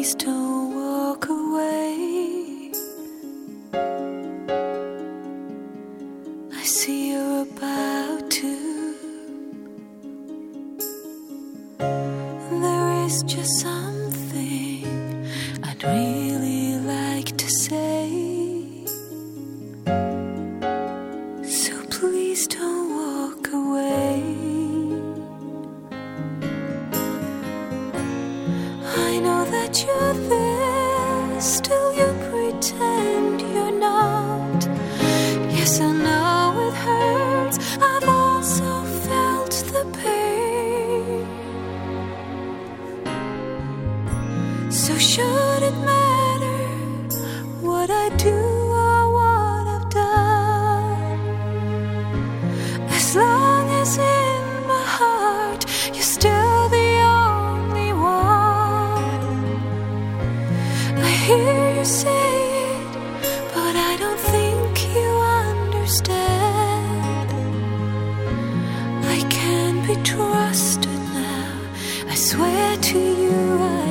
please don't walk away. I see you're about to. There is just something I'd really like to say. So please don't walk away. I know that you're there, still you pretend you're not. Yes, I know it hurts, I've also felt the pain. So should it matter what I do or what I've done? As long as in my heart you're still the only one. I hear you say it, but I don't think you understand. I can't be trusted now, I swear to you I